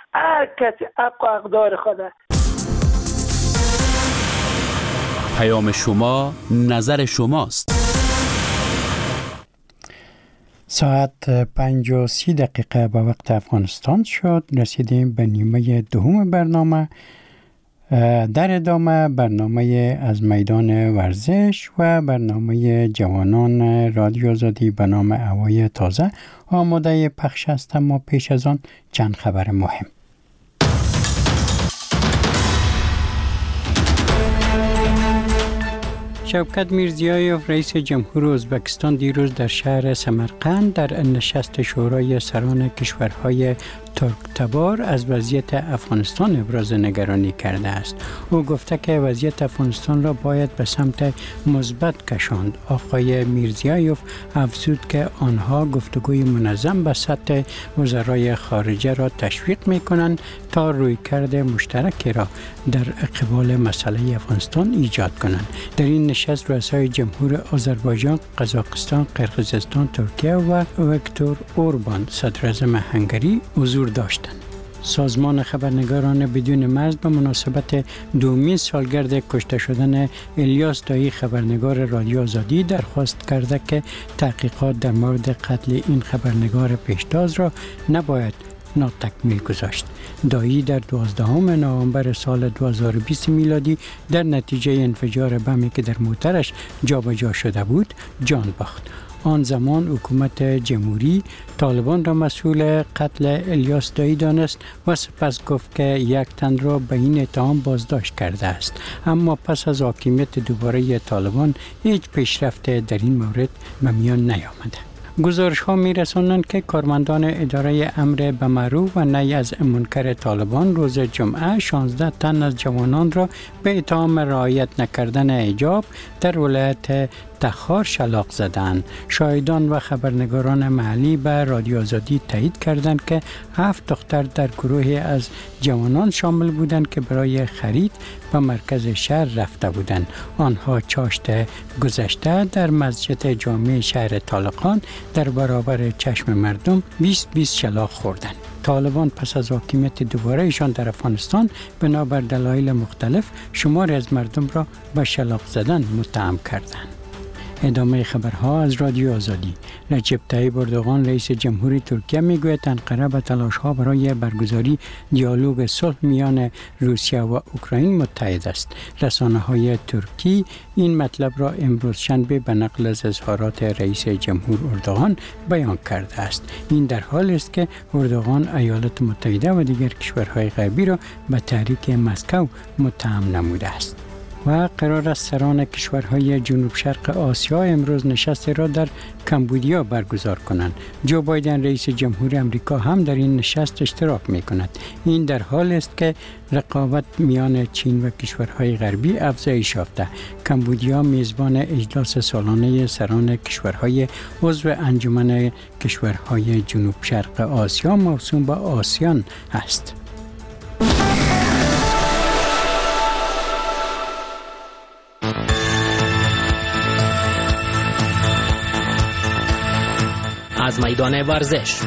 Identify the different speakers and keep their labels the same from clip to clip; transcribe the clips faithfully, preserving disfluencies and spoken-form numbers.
Speaker 1: هر کسی حق و اقدار خوده.
Speaker 2: پیام شما، نظر شماست.
Speaker 3: ساعت پنج و سی دقیقه به وقت افغانستان شد. رسیدیم به نیمه دوم برنامه. در ادامه برنامه از میدان ورزش و برنامه جوانان رادیو آزادی به نام هوای تازه آماده پخش است، اما پیش از آن چند خبر مهم. شوکت میرزیایوف رئیس جمهور ازبکستان دیروز در شهر سمرقند در نشست شورای سران کشورهای ترک تبار از وضعیت افغانستان ابراز نگرانی کرده است. او گفته که وضعیت افغانستان را باید به سمت مثبت کشاند. آقای میرزیایوف افزود که آنها گفتگوی منظم به سطح وزرای خارجه را تشویق می‌کنند تا رویکرد مشترکی را در قبال مسئله افغانستان ایجاد کنند. در این نشست رؤسای جمهور آذربایجان، قزاقستان، قرقیزستان، ترکیه و ویکتور اوربان صدر اعظم هنگری حضور داشتند. سازمان خبرنگاران بدون مرز به مناسبت دومین سالگرد کشته شدن الیاس دایی خبرنگار رادیو آزادی درخواست کرده که تحقیقات در مورد قتل این خبرنگار پیشتاز را نباید ناتکمیل گذاشت. دایی در دوازدهم نوامبر سال دو هزار و بیست میلادی در نتیجه انفجار بمی که در موترش جابجا شده بود جان باخت. آن زمان حکومت جمهوری طالبان را مسئول قتل الیاس دایی دانست و سپس گفت که یک تن را به این اتهام بازداشت کرده است، اما پس از حاکمیت دوباره طالبان هیچ پیشرفت در این مورد به میان نیامده. گزارش ها می رسانند که کارمندان اداره امر به معروف و نهی از منکر طالبان روز جمعه شانزده تن از جوانان را به اتهام رعایت نکردن حجاب در ولایت تخار شلاق زدند. شاهدان و خبرنگاران محلی به رادیو آزادی تایید کردند که هفت دختر در گروهی از جوانان شامل بودند که برای خرید به مرکز شهر رفته بودند. آنها چاشت گذشته در مسجد جامع شهر طالقان در برابر چشم مردم بیست بیست شلاق خوردند. طالبان پس از حاکمیت دوباره ایشان در افغانستان بنابر دلایل مختلف شماری از مردم را به شلاق زدن متهم کردند. ادامه خبرها از رادیو آزادی. رجب طیب اردوغان رئیس جمهوری ترکیه میگوید انقره به تلاش‌ها برای برگزاری دیالوگ صلح میان روسیه و اوکراین متحد است. رسانه‌های ترکی این مطلب را امروز شنبه به نقل از اظهارات رئیس جمهور اردوغان بیان کرده است. این در حالی است که اردوغان ایالات متحده و دیگر کشورهای غربی را به تحریک مسکو متهم نموده است. و قرار است سران کشورهای جنوب شرق آسیا امروز نشستی را در کمبودیا برگزار کنند. جو بایدن رئیس جمهور امریکا هم در این نشست اشتراک می کند. این در حال است که رقابت میان چین و کشورهای غربی افزایش یافته. کمبودیا میزبان اجلاس سالانه سران کشورهای عضو انجمن کشورهای جنوب شرق آسیا موسوم به آسیان است.
Speaker 4: از میدان ورزش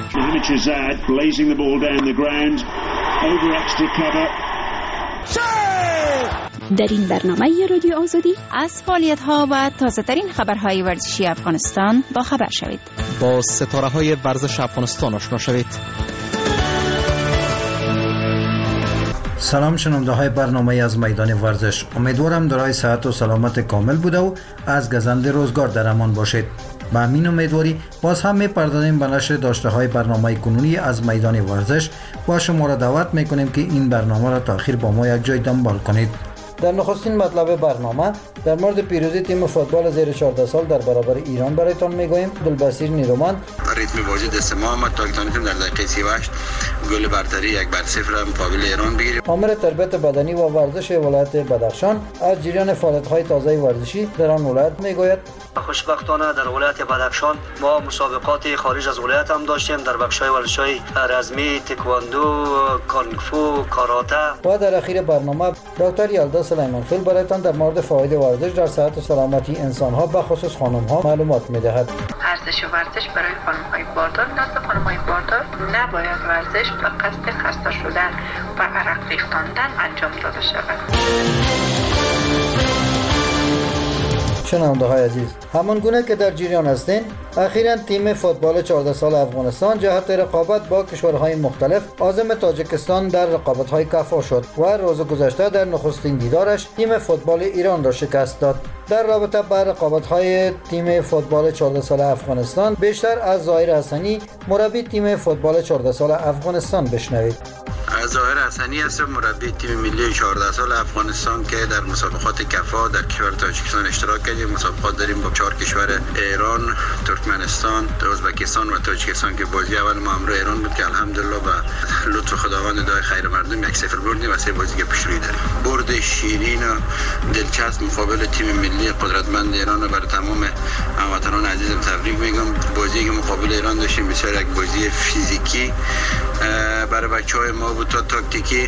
Speaker 5: در این برنامه رادیو آزادی از فعالیت‌ها و تازه‌ترین خبرهای ورزشی افغانستان با خبر شوید.
Speaker 4: با ستاره‌های ورزش افغانستان آشنا شوید.
Speaker 6: سلام شنونده های برنامه از میدان ورزش. امیدوارم دارای صحت و سلامت کامل بوده و از گزند روزگار در امان باشید. با همین امیدواری باز هم می‌پردازیم به نشر داشته های برنامه کنونی از میدان ورزش و شما را دعوت می‌کنیم که این برنامه را تا آخر با ما یک جای دنبال کنید. در نخستین مطلب برنامه در مورد پیروزی تیم فوتبال زیر چهارده سال در برابر ایران برایتان میگوییم. عبدالبصیر نیرومند
Speaker 7: ریتم بازی دست ما آمد تا تونستیم در دقیقه سی و هشت گل برتری یک بر صفر مقابل ایران بگیریم.
Speaker 6: آمر تربیت بدنی و ورزش ولایت بدخشان از جریان فعالیت‌های تازه ورزشی در آن ولایت میگوید.
Speaker 8: خوشبختانه در ولایت بدخشان ما مسابقات خارج از ولایت هم داشتیم در بخش‌های ورزش‌های رزمی، تکواندو، کانگ فو، کاراته.
Speaker 6: و در اخیر برنامه دکتر یلدا سلیمان خیل برایتان در مورد فواید ورزش در صحت و سلامتی انسان‌ها به خصوص خانم‌ها معلومات می‌دهد.
Speaker 9: ارزش ورزش برای خانم‌های باردار، نزد خانم‌های باردار نباید ورزش به قصد خسته شدن و عرق ریختاندن انجام داده شود.
Speaker 6: شنونده های عزیز، همان گونه که در جریان هستین، اخیراً تیم فوتبال چهارده سال افغانستان جهت رقابت با کشورهای مختلف عازم تاجیکستان در رقابت‌های کافا شد و روز گذشته در نخستین دیدارش تیم فوتبال ایران را شکست داد. در رابطه با رقابت‌های تیم فوتبال چهارده سال افغانستان بیشتر از ظاهر حسنی مربی تیم فوتبال چهارده سال افغانستان بشنوید.
Speaker 7: ظاهر حسنی هستم، مربی تیم ملی چهارده سال افغانستان که در مسابقات کفا در کشور تاجیکستان اشتراک کردیم. مسابقات داریم با چهار کشور ایران، ترکمنستان، ازبکستان و تاجیکستان که بازی اول ما همراه ایران بود که الحمدلله با لطف خداوند دعای خیر مردم یک صفر بردیم و سه بازی پیش روی داریم. برد شیرین و دلچسب مقابل تیم ملی قدرتمند ایران و برای تمام هموطنان عزیزم تبریک میگم. بازی که مقابل ایران داشتیم بسیار یک بازی فیزیکی برای بچه‌های ما بود تا تاکتیکی.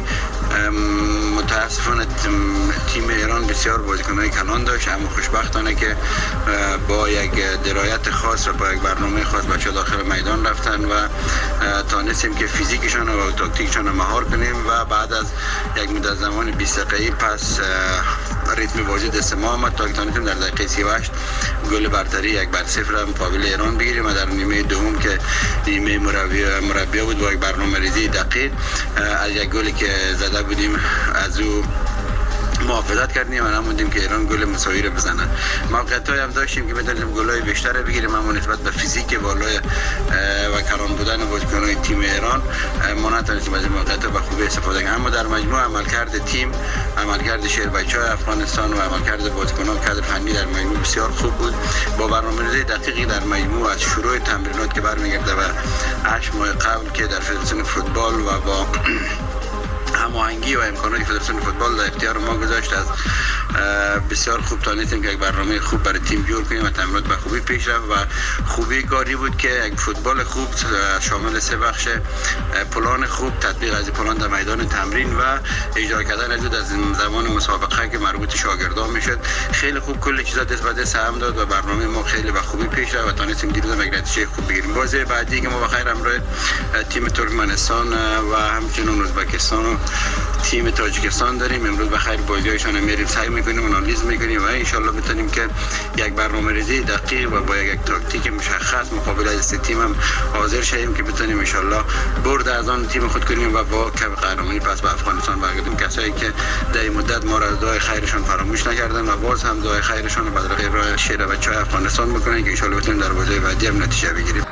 Speaker 7: متاسفانه تیم ایران بسیار بازیکن‌های کلان داشت، اما خوشبختانه که با یک درایت خاص و با یک برنامه خاص بچه داخل میدان رفتن و تانستیم که فیزیکشان و تاکتیکشان مهار کنیم و بعد از یک مدت زمان بیست دقیقه‌ای پس ریتم بازی دست ما آمد تا تانستیم در دقیقه سی و هشت گل برتری یک بر صفر مقابل ایران بگیریم و در نیمه دوم که نیمه مربی مربی بود با یک برنامه ریزی دقیق از یک گلی که زده بودیم از او محافظت کردیم و نموندیم که ایران گل مساوی رو بزنه. موقعیت‌های هم داشتیم که بتونیم گل‌های بیشتر بگیریم، اما نسبت به فیزیک بالای و کلان بودن بازیکن‌های تیم ایران ما نتونستیم از این موقعیت‌ها به خوبی استفاده کنیم. اما در مجموع عملکرد تیم، عملکرد شهر بچه‌های افغانستان و عملکرد بازیکنان کادر فنی در مجموع بسیار خوب بود. با برنامه‌ریزی دقیقی در مجموع از شروع تمرینات که برمیگرده و هشت ماه قبل که در فدراسیون فوتبال و با هماهنگی و امکاناتی فدراسیون فوتبال در اختیار ما گذاشت، از بسیار خوب تانستیم که یک برنامه خوب برای تیم جور کنیم و تمرینات به خوبی پیش رفت و خوبی کاری بود که یک فوتبال خوب شامل سه بخش پلان خوب، تطبیق از پلان در میدان تمرین و اجرا کردن از از زمان مسابقه که مربوط شاگردان میشد. خیلی خوب کل چیزا دست به دست هم داد و برنامه ما خیلی به خوبی پیش رفت و تانستیم دیروز یک نتیجه خوب بگیریم. بازی بعدی که ما بخیر همراه تیم ترکمنستان و همچنین ازبکستان و تیم تاجیکستان داریم. امروز بخیر بازی‌هایشان میریم سعی میکنیم و آنالیز میکنیم و ان شاء الله بتونیم که یک برنامه‌ریزی دقیق و با یک تاکتیک مشخص مقابل از سه تیم هم حاضر شویم که بتونیم ان شاء الله برد از آن تیم خود کنیم و با کپ قهرمانی پس به افغانستان برگردیم. کسایی که در این مدت ما را دعای خیرشان فراموش نکردن و باز هم دعای خیرشان رو بدرقه راه شهر بچه‌های افغانستان بکنن که ان شاء الله بتونیم در بازی بعدی هم نتیجه بگیریم.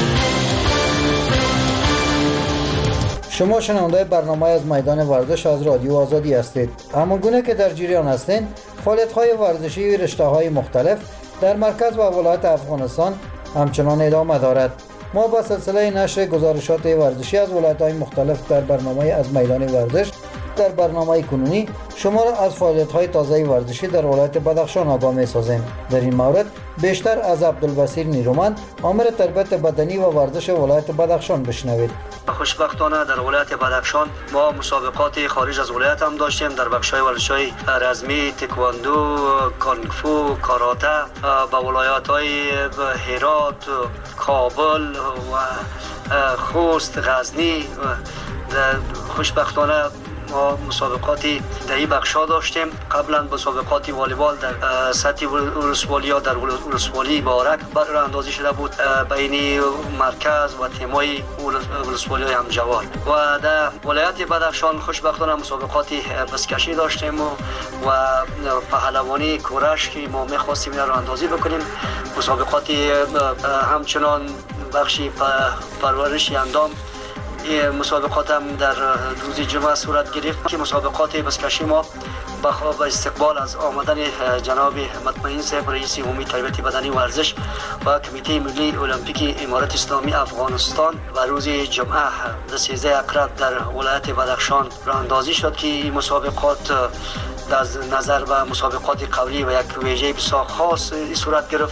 Speaker 6: شما شنونده برنامه از میدان ورزش از رادیو آزادی هستید. اما گونه که در جریان هستین، فعالیت‌های ورزشی و رشته‌های مختلف در مرکز و ولایت افغانستان همچنان ادامه دارد. ما با سلسله نشر گزارشات ورزشی از ولایت‌های مختلف در برنامه از میدان ورزش در برنامه کنونی شما را از فعالیت‌های تازه ورزشی در ولایت بدخشان آگاه می‌سازیم. در این مورد بیشتر از عبدالبصیر نیرومند، آمر تربیت بدنی و ورزش ولایت بدخشان بشنوید.
Speaker 8: خوشبختانه در ولایت بدخشان ما مسابقات خارج از ولایت هم داشتیم در بخش‌های ورزش‌های رزمی، تکواندو، کونگ فو، کاراته با ولایت‌های هرات، کابل و خوست، غزنی. خوشبختانه ما مسابقاتی در این بخش‌ها داشتیم. قبلا مسابقات والیبال در سطح ولسوالی یا در ولسوالی بارک براندازی شده بود بین مرکز و تیم‌های ولسوالی همجوار. و در ولایت بدخشان خوشبختانه مسابقاتی بسکشی داشتیم و و پهلوانی کورش که ما می‌خواستیم اینا رو اندازی بکنیم. مسابقاتی همچنان بخشی پرورش اندام مسابقات هم در روز جمعه صورت گرفت که مسابقات بسکشی ما با استقبال از آمدن جناب مطمئن صاحب رئیس عمومی تربیت بدنی و ورزش و کمیته ملی المپیک امارت اسلامی افغانستان و روز جمعه سیزده اکرد در ولایت بدخشان راهاندازی شد که این مسابقات از نظر و مسابقات قبلی و یک ویژه بسیار خاص صورت گرفت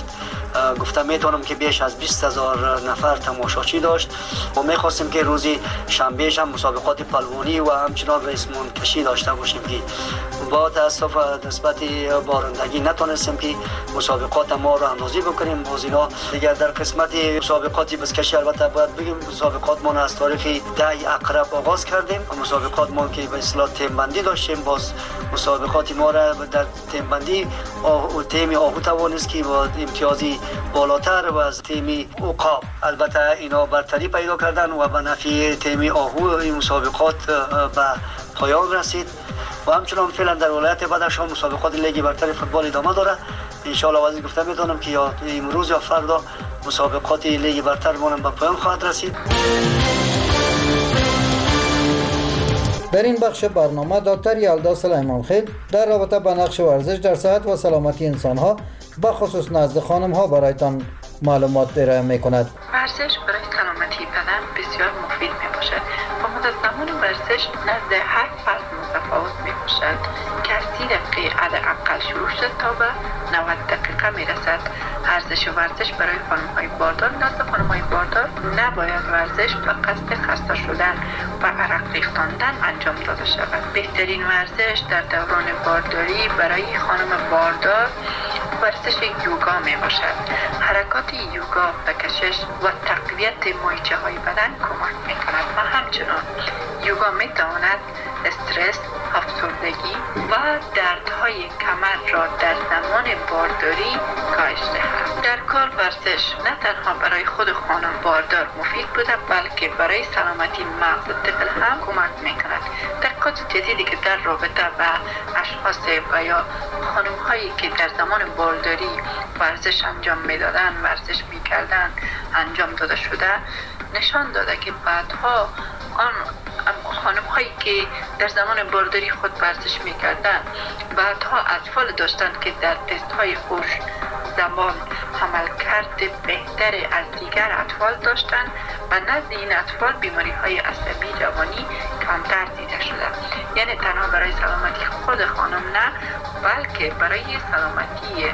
Speaker 8: گفتم میتونم که بیش از بیست هزار نفر تماشاچی داشت و میخواستیم که روزی شنبه هم مسابقات پلوانی و همچنان رئیس منتشی داشته باشیم که با تاسف نسبت بارندگی نتونستیم که مسابقات ما رو اندازی بکنیم. باز اینا دیگر در قسمت مسابقات بزکشی البته باید بگیم مسابقات ما از تاریخ ده اقرب آغاز کردیم. مسابقات ما که به اصطلاح تیم بندی داشتیم، باز مسابقات ما را در تیم بندی آه... تیم آهو توانست که با امتیازی بالاتر و از تیم عقاب البته اینا برتری پیدا کردن و به نفع تیم آهو این مسابقات به پایان رسید و همچنان فعلا در ولایت بدخشان مسابقات لیگ برتر فوتبال ادامه داره. ان شاء الله واسه گفتم میتونم که یا امروز یا فردا مسابقات لیگ برتر ما به پایان خواهد رسید.
Speaker 6: در این بخش برنامه دکتر یلدا سلیمان خیل در رابطه با نقش ورزش در صحت و سلامتی انسان‌ها به خصوص نزد خانم‌ها برایتان معلومات ارائه می‌کند.
Speaker 9: ورزش برای سلامتی بدن بسیار مفید میباشد و مدت زمان ورزش نزد هر فرد متفاوت میباشد که از سی دقیقه حداقل شروع شد تا به نود دقیقه میرسد. ارزش ورزش برای خانم‌های باردار نزد خانم‌های باردار نباید ورزش به قصد خسته شدن و عرق ریختاندن انجام داده شود. بهترین ورزش در دوران بارداری برای خانم باردار ورزش یوگا می باشد. حرکات یوگا به کشش و تقویت مایچه های بدن کمک می کند و همچنان یوگا می تواند استرس، افسردگی و دردهای کمر را در زمان بارداری کاهش دهد. در کل ورزش نه تنها برای خود خانم باردار مفید بوده بلکه برای سلامتی مغز طفل هم کمک می کند. تحقیقات جدیدی که در رابطه با اشخاص و یا خانم هایی که در زمان بارداری ورزش انجام می دادن ورزش می کردن انجام داده شده نشان داده که بعدها آن خانم هایی که در زمان بارداری خود ورزش می کردن بعدها اطفال داشتند که در تست های هوش زمان عملکرد بهتر از دیگر اطفال داشتند و نزد این اطفال بیماری های عصبی جوانی کمتر دیده شده. یعنی تنها برای سلامتی خود خانم نه بلکه برای سلامتی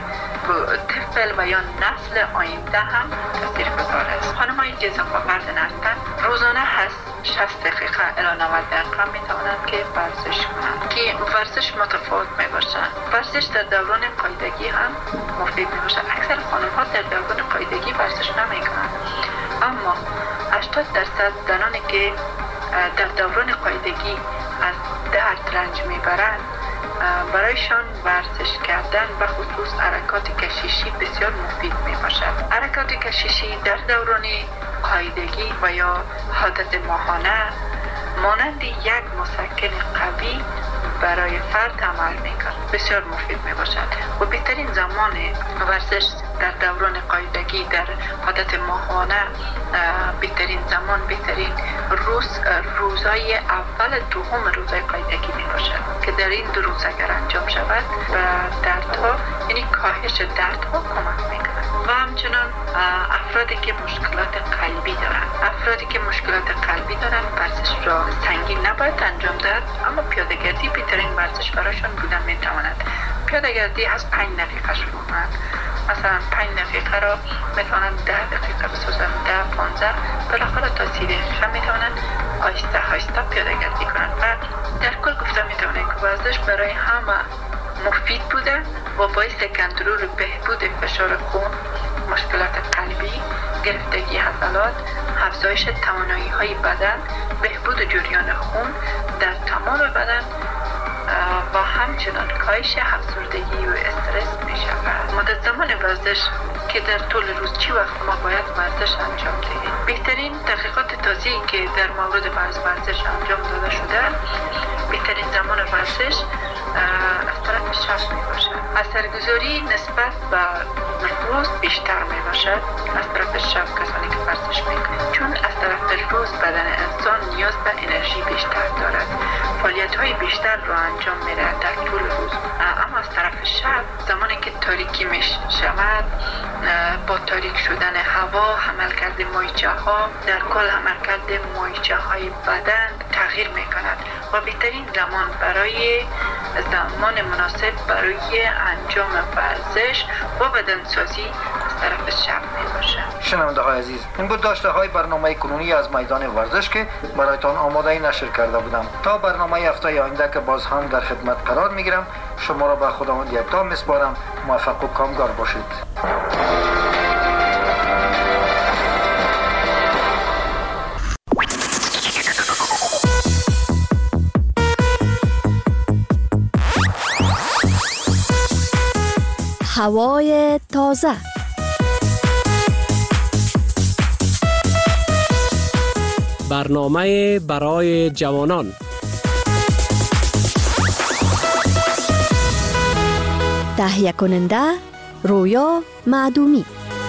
Speaker 9: طفل و یا نسل آینده هم تاثیرگذار است. خانم‌هایی که اضافه‌وزن هستند روزانه هست شصت دقیقه الی نود دقیقه می توانند که ورزش کنند که ورزش متفاوت می باشند. ورزش در دوران قاعدگی هم مفید می باشد. اکثر خانم‌ها در دوران قاعدگی ورزش نمی کنند اما هشتاد درصد زنانی که در دوران قاعدگی از درد رنج می برند برایشان ورزش کردن و خصوص حرکات کششی بسیار مفید می باشد. حرکات کششی در دوران قاعدگی و یا عادت ماهانه مانند یک مسکن قوی برای فرد عمل می کند. بسیار مفید می باشد و بهترین زمان ورزش در دوران قاعدگی در عادت ماهانه بهترین زمان بهترین روز روزای اول دوم روزای قاعدگی می باشد که در این دو روز اگر انجام شود و دردها یعنی کاهش دردها کمک می کند. و همچنان افرادی که مشکلات قلبی دارند افرادی که مشکلات قلبی دارند ورزش را سنگین نباید انجام داد اما پیاده‌گردی بهترین ورزش برایشان بودن می تواند. پیاده‌گردی از پنج دقیقه شروع کنند. مثلا پنج دقیقه را میتوانند ده دقیقه بسازند ده پانزده بالاخره تا سی دقیقه میتوانند آهسته آهسته پیاده‌گردی کنند و در کل گفته میتوانند که ورزش برای همه مفید بوده و باعث کنترل بهبود فشار خون، مشکلات قلبی، گرفتگی عضلات، افزایش توانایی های بدن، بهبود جریان خون در تمام بدن و همچنان کاهش افسردگی و استرس می شود. مدت زمان ورزش که در طول روز چی وقت ما باید ورزش انجام دهیم. بهترین تحقیقات تازه‌ای که در مورد ورزش انجام داده شده بهترین زمان ورزش از طرف شب می باشد. اثرگذاری نسبت به روز بیشتر می باشد از طرف شب کسانی که ورزش می کنند چون از طرف روز بدن انسان نیاز به انرژی بیشتر دارد فعالیت های بیشتر را انجام می دهد در طول روز اما از طرف شب زمانی که تاریکی می شود با تاریک شدن هوا عملکرد مایچه ها در کل عملکرد مایچه های بدن تغییر می کند و بهترین زمان برای زمان مناسب برای انجام ورزش و بدنسازی از طرف شب می باشه.
Speaker 6: شنونده های عزیز، این بود داشته های برنامه کنونی از میدان ورزش که برایتان آماده نشر کرده بودم. تا برنامه هفته آینده که باز هم در خدمت قرار می گیرم، شما را به خداوند یکتا میسپارم. موفق و کامگار باشید.
Speaker 10: هوای تازه.
Speaker 4: برنامه برای جوانان.
Speaker 10: تهیه کننده رویا معدومی.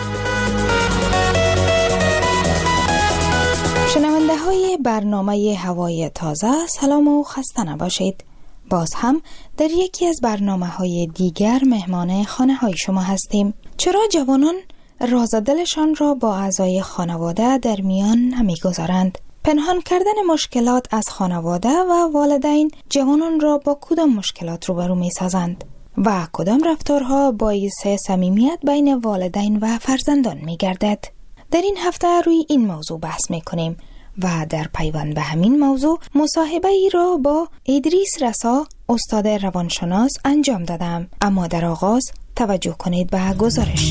Speaker 11: شنونده های برنامه هوای تازه، سلام و خسته نباشید. باز هم در یکی از برنامه های دیگر مهمان خانه های شما هستیم. چرا جوانان راز دلشان را با اعضای خانواده در میان نمی گذارند؟ پنهان کردن مشکلات از خانواده و والدین جوانان را با کدام مشکلات روبرو می سازند و کدام رفتارها باعث صمیمیت بین والدین و فرزندان می گردد؟ در این هفته روی این موضوع بحث می کنیم و در پیوند به همین موضوع مصاحبه ای را با ادریس رسا، استاد روانشناس انجام دادم. اما در آغاز توجه کنید به گزارش.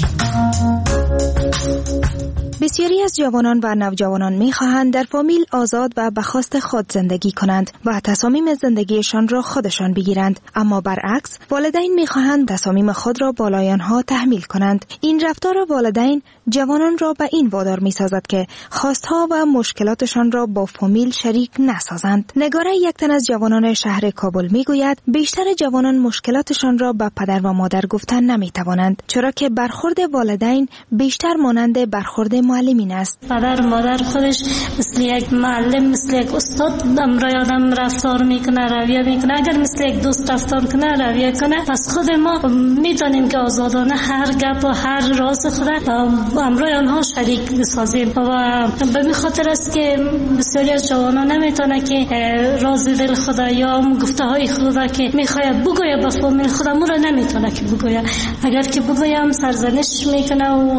Speaker 11: بسیاری از جوانان و نوجوانان می‌خواهند در فامیل آزاد و به خواست خود زندگی کنند و تصامیم زندگیشان را خودشان بگیرند، اما برعکس والدین می‌خواهند تصامیم خود را بالای آنها تحمیل کنند. این رفتار والدین جوانان را به این وادار می‌سازد که خواستها و مشکلاتشان را با فامیل شریک نسازند. نگاره یک تن از جوانان شهر کابل می‌گوید بیشتر جوانان مشکلاتشان را به پدر و مادر گفتن نمی‌توانند، چرا که برخورد والدین بیشتر مانند برخورد معلمین است.
Speaker 12: پدر و مادر خودش مثل یک معلم، مثل یک استاد امرای آدم رفتار میکنه، رویه میکنه. اگر مثل یک دوست رفتار کنه، رویه کنه، پس خود ما میتونیم که آزادانه هر گپ و هر راز خود امرای آنها شریک بسازیم. و به این خاطر است که بسیاری از جوانان نمیتونه که راز دل خود یا گفته های خود که میخواد بگویه به فامیل خود مو را نمیتونه که بگویه. اگر که بگویم سرزنش میکنه و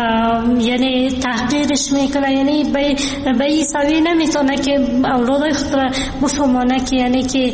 Speaker 12: یعنی تحقیرش میکنه، یعنی به به این سوی نمیتونه که اولادای خود را بفهمانه که یعنی که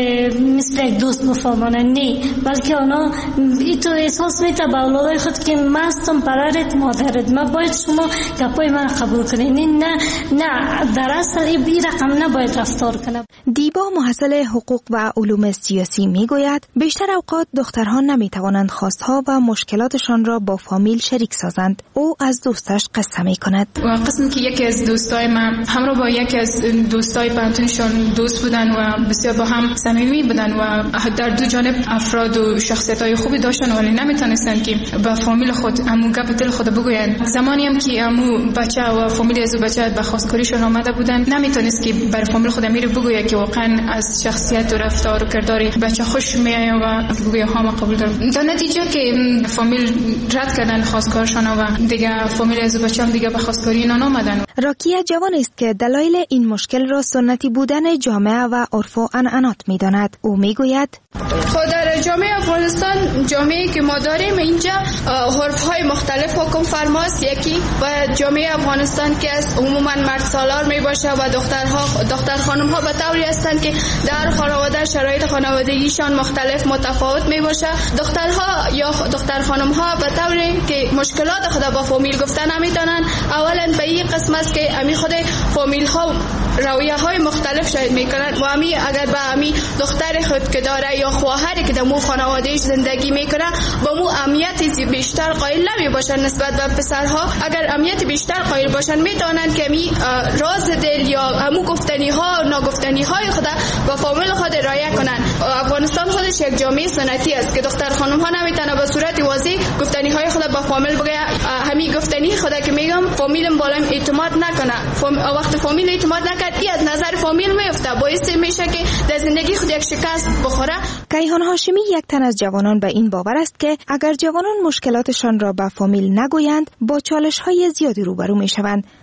Speaker 12: مثل یک دوست بفهمانه، نه، بلکه اونا ایتو احساس میته به اولادای خود که من هستم پدرت مادرت، من باید شما گپای من قبول کنید. نه نه در اصل این رقم نباید رفتار کنه.
Speaker 11: دیبا محصل حقوق و علوم سیاسی میگوید بیشتر اوقات دخترها نمیتوانند خواستها و مشکلاتشان را با فامیل شریک سازند. او از دوستش قصه می کند.
Speaker 13: قسمی که یکی از دوستای من همراه با یکی از دوستای پانتونشون دوست بودن و بسیار با هم صمیمی بودن و در دو جانب افراد و شخصیت‌های خوبی داشتن، ولی نمیتونستن که با فامیل خود امو گپ دل خود بگویند. زمانی هم که امو بچه و فامیل از بچه به خواستگاریشون آمده بودن، نمیتونست که بر فامیل خود امیر بگوید که واقعا از شخصیت و رفتار و کردار بچه خوش میآید و بگوید ها ما قبول دارم. در نتیجه که فامیل رد کردن خواستگارشون و دیگه فامیل از بچه هم دیگه به خواستگاری اینا نامدن.
Speaker 11: راکیه جوان است که دلایل این مشکل را سنتی بودن جامعه و عرف و عنعنات می‌داند. او میگوید
Speaker 14: خود در جامعه افغانستان، جامعه‌ای که ما داریم اینجا عرف‌های مختلف حکم فرماست. یکی و جامعه افغانستان که از عموما مرد سالار میباشه و دخترها دختر خانم‌ها به طوری هستند که در خانواده شرایط خانوادگیشان مختلف متفاوت میباشه. دخترها یا دختر خانم‌ها به طوری که مشکلات خود با فامیل گفتن نمیتونن. اولا به این قسم است که امی خود فامیل ها رویه های مختلف شاید میکنن و امی اگر به امی دختر خود که داره یا خواهری که در مو خانوادهش زندگی میکنه با مو اهمیت بیشتر قائل نمی باشن نسبت به پسرها. اگر اهمیت بیشتر قائل باشن میتونن که امی راز دل یا امو گفتنی ها و ناگفتنی های خود با فامیل خود رعایت کنن. افغانستان خودش یک جامعه سنتی است که دختر خانم ها نمیتونه به صورت واضح گفتنی های خود با فامیل بگه. همین گفتنی خود که میگم فامیلم بالا اعتماد نکنه. فام... وقت فامیل اعتماد نکرد این از نظر فامیل میفته، باعث میشه که در زندگی خود یک شکست بخوره.
Speaker 11: کیهان هاشمی یک تن از جوانان به این باور است که اگر جوانان مشکلاتشان را به فامیل نگویند با چالش های زیادی روبرو میشوند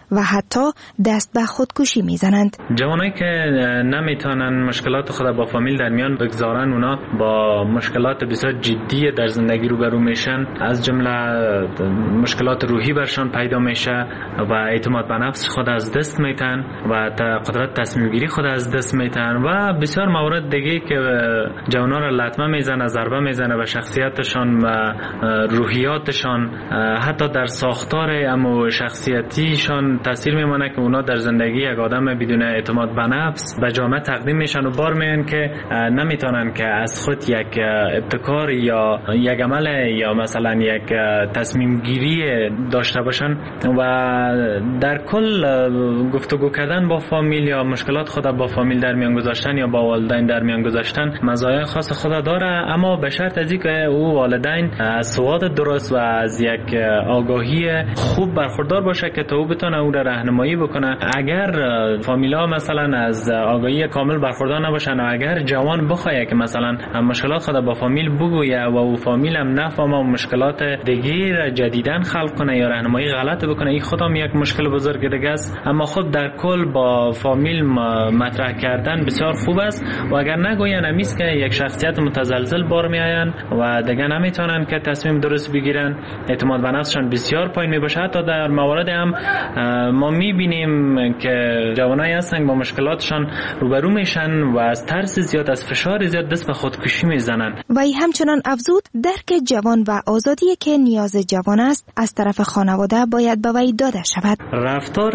Speaker 11: و حتی دست به خودکشی میزنند.
Speaker 15: جوانایی که نمیتونن مشکلات خود با فامیل در میان بگذارن، اونا با مشکلات بسیار جدی در زندگی روبرو میشن، از جمله مشکلات روحی برشان پیدا میشه و اعتماد به نفس خود از دست میتن و قدرت تصمیم گیری خود از دست میتن و بسیار موارد دیگه که جوانا را لطمه میزنه، ضربه میزنه به شخصیتشان و روحیاتشان، حتی در ساختار اما شخصیتیشان تاثیر میمونه که اونا در زندگی یک آدم بدون اعتماد به نفس به جامعه تقدیم میشن و بار میان که نمیتونن که از خود یک ابتکار یا یک عمل یا مثلا یک تصمیم گیری داشته باشن و در کل گفتگو کردن با فامیل یا مشکلات خود با فامیل در میان گذاشتن یا با والدین در میان گذاشتن مزایای خاص خود داره، اما به شرط از اینکه او والدین از سواد درست و از یک آگاهی خوب برخوردار باشه که تا او بتونه او را راهنمایی بکنه. اگر فامیلا مثلا از آگاهی کامل برخوردار نباشن و اگر جوان بخواد که مثلا مشکلات خود با فامیل بگویه و او فامیل هم نفهمه و مشکلات دیگه جدیدن خلق کنه یا راهنمایی غلط بکنه، این خودم یک مشکل بزرگ دیگه است. اما خب در کل با فامیل مطرح کردن بسیار خوب است و اگر نگوین امیز که یک شخصیت متزلزل بار میآین و دیگه نمیتونن که تصمیم درست بگیرن، اعتماد به نفسشان بسیار پایین میباشه. حتی در موارد هم ما میبینیم که جوانایی هستن با مشکلاتشان روبرو میشن و از ترس زیاد، از فشار زیاد دست به خودکشی میزنن.
Speaker 11: و ای همچنان افزود درک جوان و آزادی که نیاز جوان است از طرف خانواده باید به وی داده شود.
Speaker 15: رفتار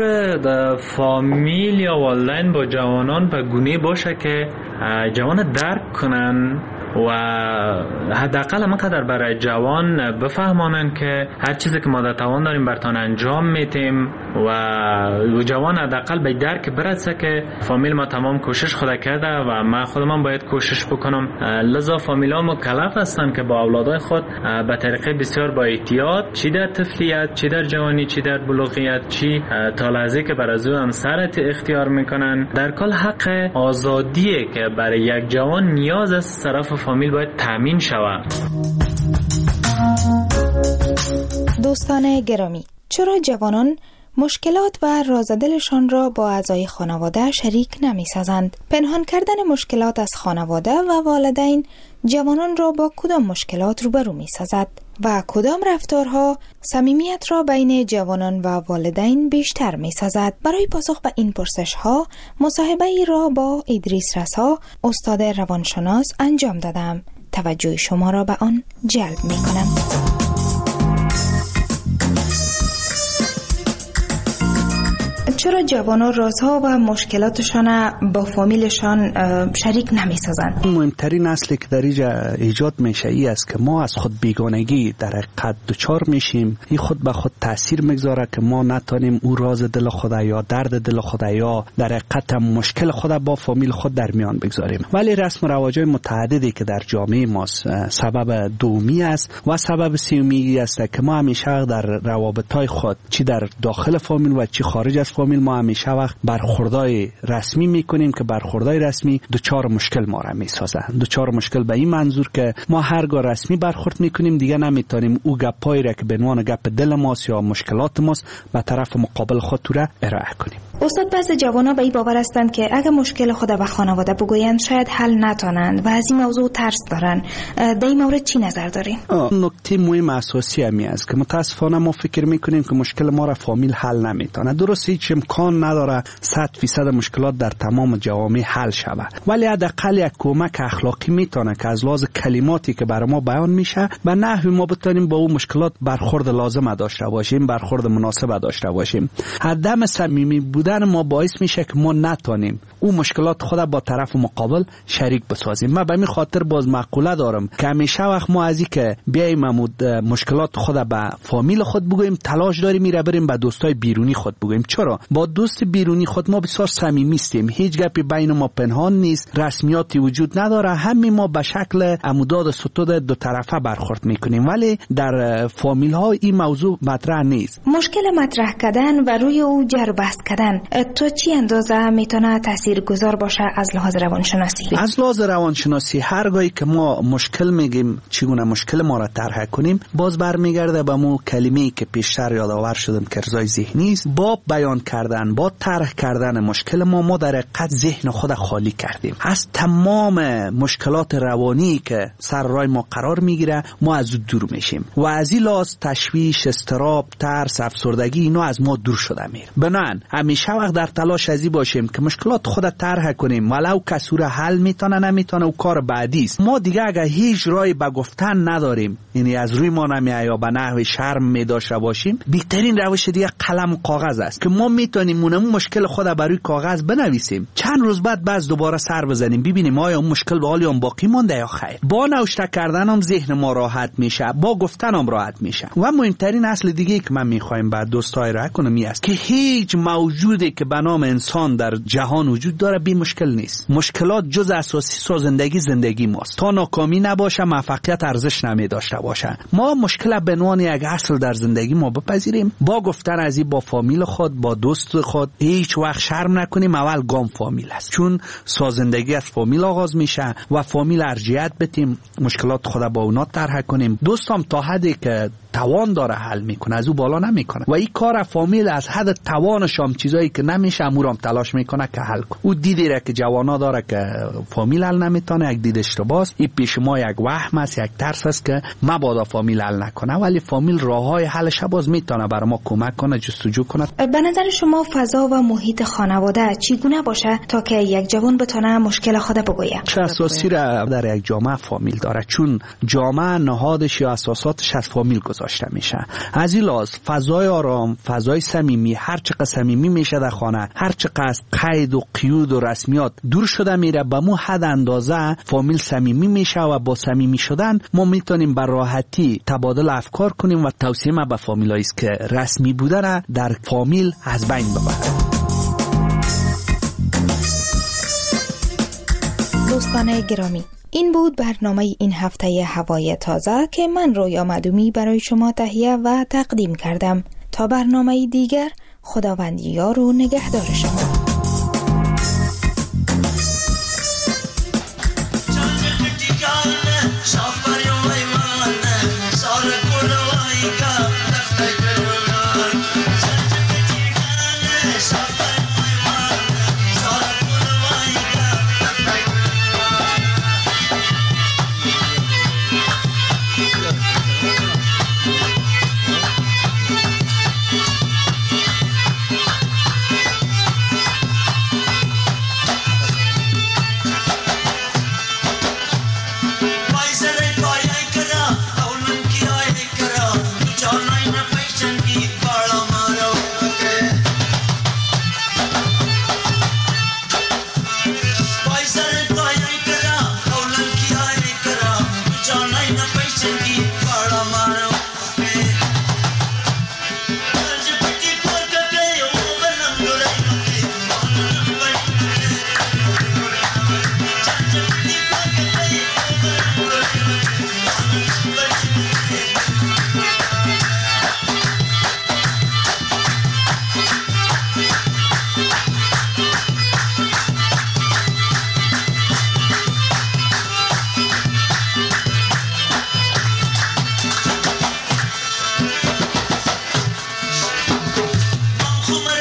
Speaker 15: فامیل یا والدین با جوانان به گونه باشه که جوان درک کنن و حداقل همقدر برای جوان بفهمانن که هر چیزی که ما در توان داریم برتان انجام میتیم و جوان حداقل به درک برسه که فامیل ما تمام کوشش خود کرده و ما خودم باید کوشش بکنم. لذا فامیلا مکلف هستن که با اولادای خود به طریقه بسیار با احتیاط، چی در طفلیت، چی در جوانی، چی در بلوغیت، چی تا لحظه که بر از او همسرت اختیار میکنن، در کل حق آزادیه که برای یک جوان نیاز است طرف فامیل باید تامین شود.
Speaker 11: دوستان گرامی، چرا جوانان مشکلات و راز دلشان را با اعضای خانواده شریک نمی سازند؟ پنهان کردن مشکلات از خانواده و والدین جوانان را با کدام مشکلات روبرو می سازد و کدام رفتارها صمیمیت را بین جوانان و والدین بیشتر می سازد؟ برای پاسخ به این پرسش ها مصاحبه ای را با ادریس رسا، استاد روانشناس انجام دادم. توجه شما را به آن جلب می کنم. چرا جوانان رازها و مشکلاتشان با فامیلشان شریک نمی سازند؟
Speaker 16: مهمترین اصلی که در اینجا ایجاد میشه ای است که ما از خود بیگانگی در حقیقت دچار میشیم. این خود به خود تاثیر میگذاره که ما نتونیم او راز دل خود یا درد دل خود یا در حقیقت مشکل خود با فامیل خود در میان بگذاریم. ولی رسم و رواج‌های متعددی که در جامعه ما سبب دومی است و سبب سومی است که ما همیشه در روابط‌های خود چی در داخل فامیل و چی خارج از فامیل ما همیشه وقت برخوردای رسمی میکنیم که برخوردای رسمی دوچار مشکل ما را میسازند. دوچار مشکل به این منظور که ما هرگاه رسمی برخورد میکنیم دیگه نمیتونیم او گپایی را که به عنوان گپ دل ماست یا مشکلات ماست به طرف مقابل خود را ارائه کنیم.
Speaker 11: استاد، بعضی جوانا به این باور هستند که اگه مشکل خود به خانواده بگویند شاید حل نتونند و از این موضوع ترس دارن. در این مورد چی نظر دارین؟
Speaker 16: نکته مهم اساسی همی است که متاسفانه ما فکر میکنیم که مشکل ما را فامیل حل نمیتونه. درست هیچ امکان نداره صد فیصد مشکلات در تمام جوامع حل شود، ولی حداقل یک کمک اخلاقی میتونه که از لحاظ کلماتی که برای ما بیان میشه به نحوی ما بتونیم با اون مشکلات برخورد لازم داشته باشیم، برخورد مناسب داشته باشیم. عدم صمیمی بودن ما باعث میشه که ما نتونیم اون مشکلات خود با طرف مقابل شریک بسازیم. من به این خاطر باز مقوله دارم که همیشه وقت ما از این که بیایم مشکلات خود به فامیل خود بگوییم تلاش داریم میره بریم به دوستای بیرونی خود بگوییم. چرا؟ با دوست بیرونی خود ما بسیار صمیمی هستیم، هیچ گپی بین ما پنهان نیست، رسمیاتی وجود نداره، همین ما به شکل عموداد ستود دو طرفه برخورد میکنیم، ولی در فامیل ها این موضوع مطرح نیست.
Speaker 11: مشکل مطرح کردن و روی او جر بحث کردن تو چی اندازه میتونه تاثیر تاثیرگذار باشه از لحاظ روانشناسی؟
Speaker 16: از لحاظ روانشناسی هرگاهی که ما مشکل میگیم چگونه مشکل ما را طرح کنیم، باز برمیگرده به مو کلمه‌ای که پیشتر یادآور شدم که ارضای ذهنی است. با بیان کردن، با طرح کردن مشکل ما ما در حقیقت ذهن خود خالی کردیم از تمام مشکلات روانی که سر راه ما قرار میگیره. ما از او دور میشیم و از این لحاظ تشویش، اضطراب، ترس، افسردگی اینا از ما دور شده میره. بنان همیشه وقت در تلاش ازی باشیم که مشکلات خود طرح کنیم، ولو کسی را حل میتونه نمیتونه و کار بعدی است. ما دیگه اگه هیچ راهی به گفتن نداریم، یعنی از روی ما نمیاد یا به نحو شرم میداشته باشیم، بهترین روش دیگه قلم و کاغذ است که ما میتونیم اون مشکل خود بر روی کاغذ بنویسیم، چند روز بعد باز دوباره سر بزنیم ببینیم آیا اون مشکل به حال باقی مونده یا خیر. با نوشته کردن هم ذهن ما راحت میشه، با گفتن هم راحت میشه. و مهمترین اصل دیگه که من میخوایم بعد دوستای را کنم این است که هیچ موجودی که به نام انسان در جهان وجود داره بی مشکل نیست. مشکلات جز اساسی سازندگی زندگی ماست. تا ناکامی نباشه موفقیت ارزش نمیداشته باشه. ما مشکل به عنوان یک اصل در زندگی ما بپذیریم، با گفتن از این با فامیل خود، با دوست خود هیچ وقت شرم نکنیم. اول گام فامیل است، چون سازندگی از فامیل آغاز میشه و فامیل ارجحیت بدیم، مشکلات خود با اونا طرح کنیم. دوستم تا حدی که توان داره حل میکنه، از او بالا نمیکنه و این کار فامیل از حد توانش هم چیزایی که نمیشه امورم تلاش میکنه که حل کنه. او دیدی را که جوانا داره که فامیل حل نمیتونه، یک دید اشتباهه. این پیش ما یک وهم است، یک ترس است که مبادا فامیل حل نکنه، ولی فامیل راههای حلش باز میتونه برای ما کمک کنه، جستجو کنه.
Speaker 11: به نظر شما فضا و محیط خانواده چگونه باشه تا که یک جوان بتونه مشکل خود بگویه؟
Speaker 16: چه اساسی را در یک جامعه فامیل داره، چون جامعه نهادش یا اساساتش از فامیل گذاشته میشه. از این لحاظ فضای آرام، فضای صمیمی، هر چقدر صمیمی میشه در خانه، هر چقدر از قید و قیود و رسمیات دور شده میره، به مو حد اندازه فامیل صمیمی میشه و با صمیمی شدن ما میتونیم بر راحتی تبادل افکار کنیم و توصیه ما به فامیلایی است که رسمی بودن در فامیل از بین ببرن.
Speaker 11: دوستان گرامی، این بود برنامه این هفته هوای تازه که من رویا معدومی برای شما تهیه و تقدیم کردم. تا برنامه دیگر، خداوند یار و نگهدار شما.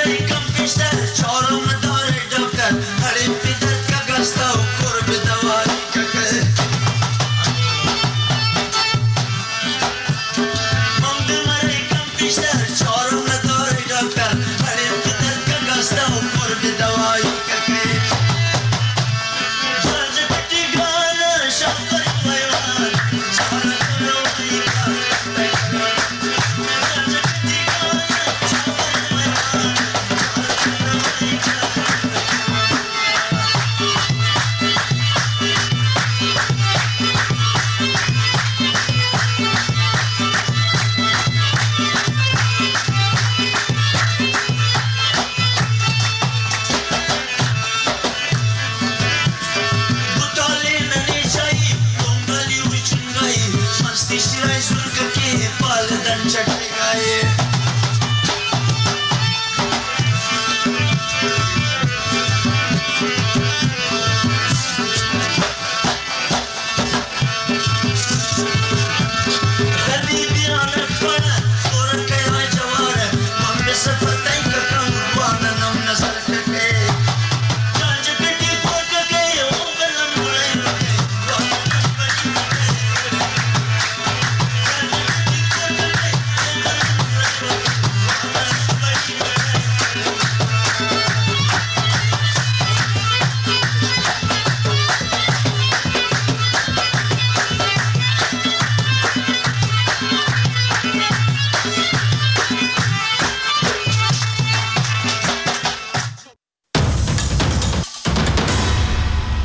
Speaker 17: Choro me dare dokar, hare pidar ka gasta, kor bedawar.